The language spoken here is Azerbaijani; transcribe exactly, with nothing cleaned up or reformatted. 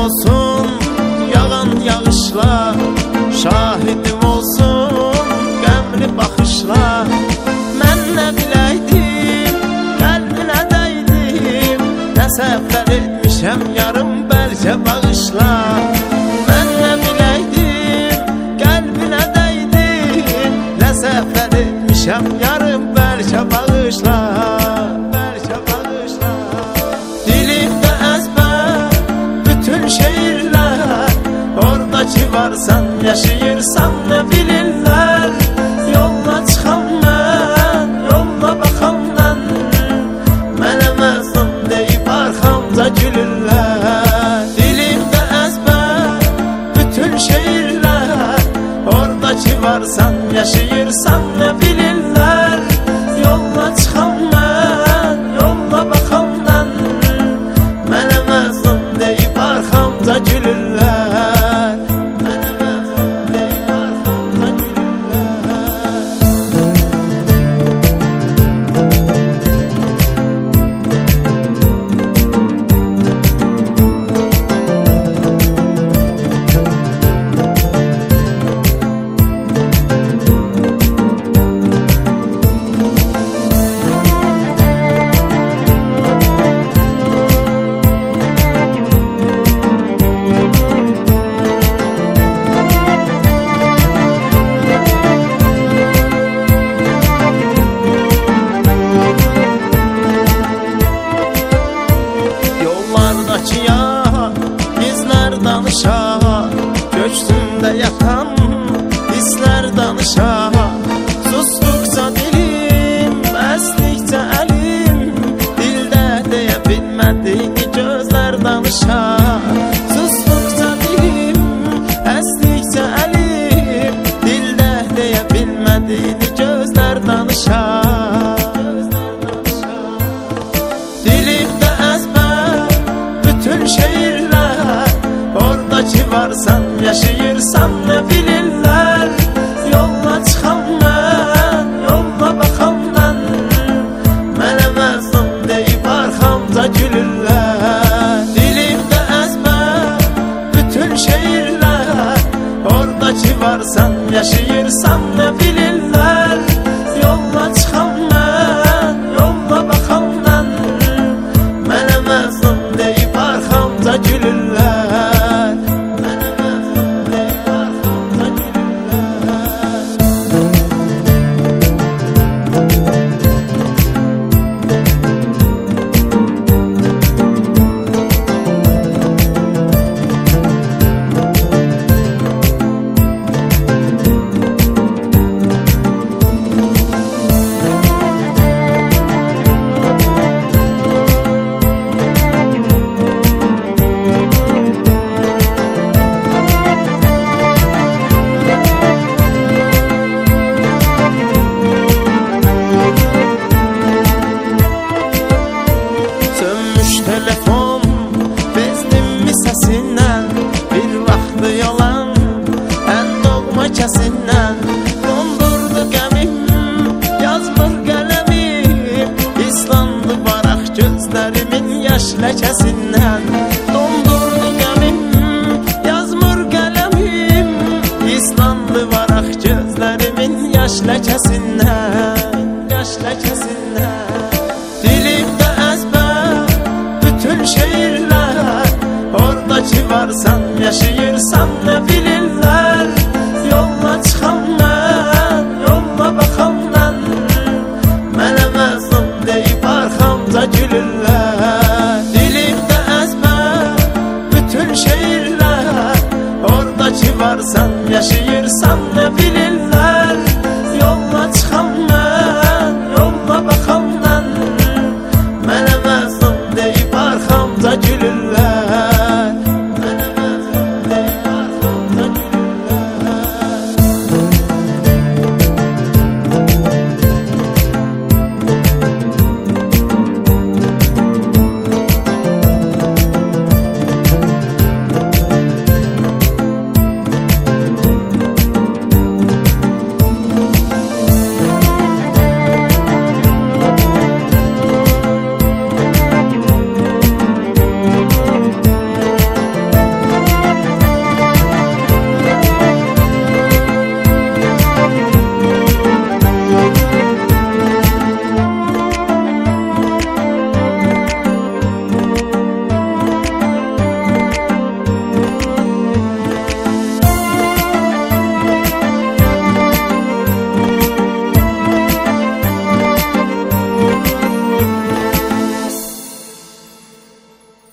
olsun yağan yağışlar, şahidim olsun qəmli baxışlar. Mən nə biləydim, qəlbinə dəydim, nə səhvlər etmişəm yarım bəlkə bağışla. Mən nə biləydim, qəlbinə dəydim, nə səhvlər etmişəm yarım bəlkə bağışla. Bəlkə bağışla. Dilimdə əzbər bütün şeirlər, oradakı varsan yaşayırsan nə bilirlər. Yolla çıxan mən, yolla baxan mən, mənə məzun deyib arxamca gülürlər. Dilimdə əzbər bütün şeirlər, oradakı varsan yaşayırsan nə bilirlər. Yolla çıxan mən, yolla baxan mən, mənə məzun deyib arxamca gülürlər. Mənə məzun deyib arxamca gülürlər. Bizlər danışa, köksümdə yatan hisslər danışa. Susduqca dilim, əsdikcə əlim, dildə deyə bilmədiyini gözlər danışa. Susduqca dilim, əsdikcə əlim, dildə deyə bilmədiyini gözlər danışa. Dilimdə əzbər bütün şeirlər, oradakı varsan yaşayırsan nə bilirlər. Yolla çıxan mən, yolla baxan mən, mənə məzun deyib arxamca gülürlər. Dilimdə əzbər bütün şeirlər, oradakı varsan yaşayırsan nə bilirlər. Yolla çıxan mən, yolla baxan mən, mənə məzun deyib arxamca gülürlər. Mənə məzun deyib arxamca gülürlər. Telefon bezdimmi səsindən, bir vaxtı yalan ən doğma kəsindən. Dondurdu qəmim, yazmır qələmim, islandı varaq gözlərimin yaş ləkəsindən. Dondurdu qəmim, yazmır qələmim, islandı varaq gözlərimin yaş ləkəsindən. Yaş ləkəsindən. Dilimdə əzbər bütün şeirlər, oradakı varsan yaşayırsan nə bilirlər.